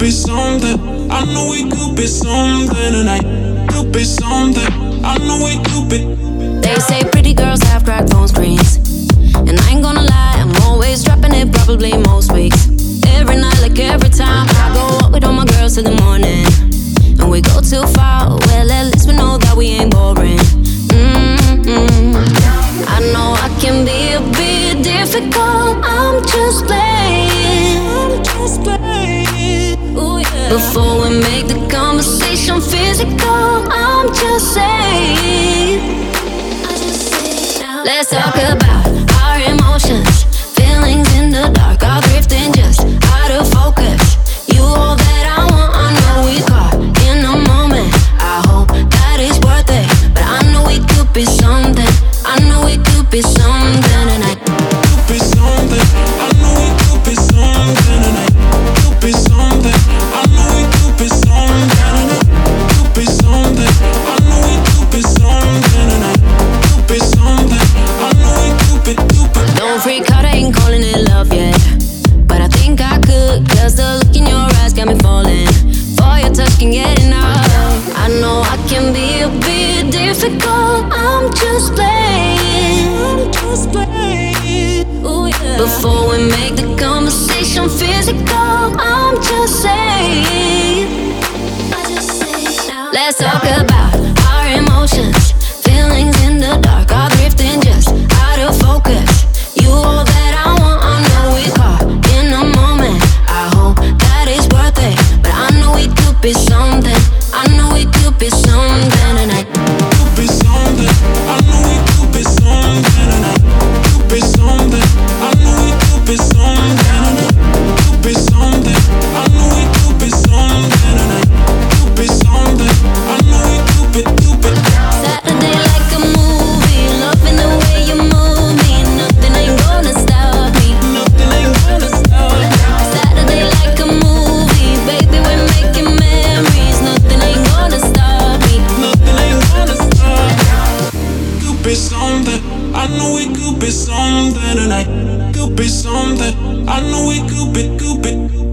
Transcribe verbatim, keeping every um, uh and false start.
be something. I know we could be something tonight. Could be something. I know we could be. They say pretty girls have cracked phone screens, and I ain't gonna lie, I'm always dropping it probably most weeks. Every night, like every time, I go out with all my girls till the morning, and we go too far. Well, at least we know that we ain't boring. Mm-hmm. I know I can be a bit difficult. I'm just playing. I'm just playing. Ooh, yeah. Before we make the conversation physical, I'm just saying. Let's talk about our emotions, feelings in the dark, all drifting just out of focus. You all that I want, I know we caught in a moment. I hope that it's worth it, but I know we could be something. I know we could be something tonight. Could be something. I know we could be something tonight. Could be something. I know we could be something tonight. Could be something. I know we could be something tonight. Could be something. I know we could be, could be. Don't freak out, I ain't calling it love yet, but I think I could, cause the look in your eyes got me falling. For your touch can get enough. I know I can be a bit difficult. I'm just playing. I'm just playing. Ooh, yeah. Before we make the conversation physical, I'm just saying. I just say now. Let's talk about our emotions, feelings in the dark, all drifting just out of focus. You all that I want, I know we caught in a moment. I hope that it's worth it, but I know we could be something. I know we could be something tonight. Could be something. I know we could be something tonight. Could be something. I know we could be something tonight. Could be something. I know we could be something tonight. Could be something. I know we could be, could be. Saturday like a movie, loving the way you move me. Nothing ain't gonna stop me. Nothing ain't gonna stop me. Saturday like a movie, baby, we're making memories. Nothing ain't gonna stop me. Nothing ain't gonna stop me. Could be something. I know we could be something tonight. Could be something. I know we could be, could be.